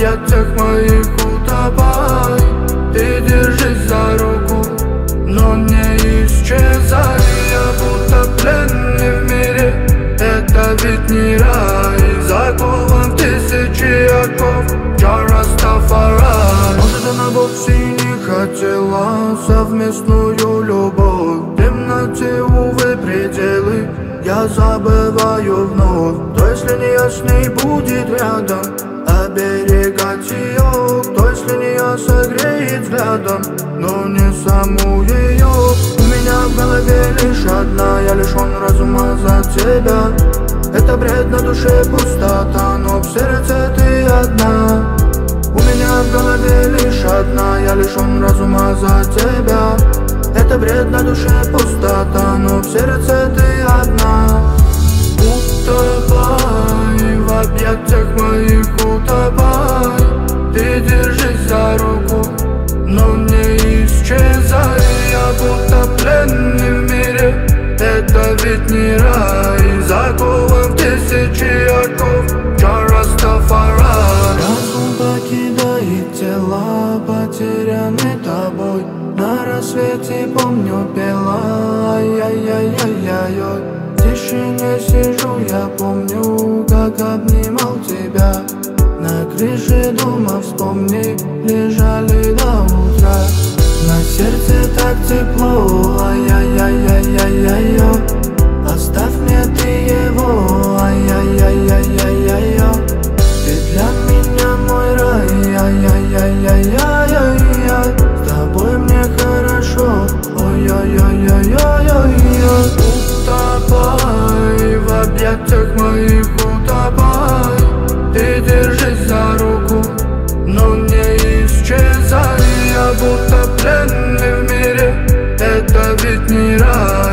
объятиях моих утопай. Ты держись за руку, но не исчезай. Я будто пленный в мире, это ведь не рай. Закован в тысячи оков, я Растафарай. Может, она вовсе не хотела совместную любовь. В темноте, увы, пределы я забываю вновь. Кто, если не я с ней будет рядом, оберегать ее? Кто, если не я согреет взглядом, но не саму ее? У меня в голове лишь одна, я лишён разума за тебя. Это бред, на душе пустота, но в сердце ты одна. У меня в голове лишь одна, я лишён разума за тебя. Это бред, на душе пустота, но в сердце ты одна. Утопай в объятиях моих, утопай. Ты держись за руку, но не исчезай. Я будто пленный в мире, это ведь не рай. Закован в тысячи оков, я Растафарай. Разум покидает тело, потерянный тобой. На рассвете, помню, пела, ай-яй-яй-яй-яй. В тишине сижу, я помню, как обнимал тебя. На крыше дома, вспомни, лежали до утра. На сердце так тепло, ай-яй-яй-яй-яй-яй. Оставь мне ты его, ай-яй-яй-яй-яй-яй. Ты для меня мой рай, ай-яй-яй-яй-яй-яй. С тобой мне хорошо, ой-ой-ой-ой-ой-ой. Утопай в объятиях моих, утопай. Ты держись за руку, но не исчезай. Я будто пленный в мире, это ведь не рай.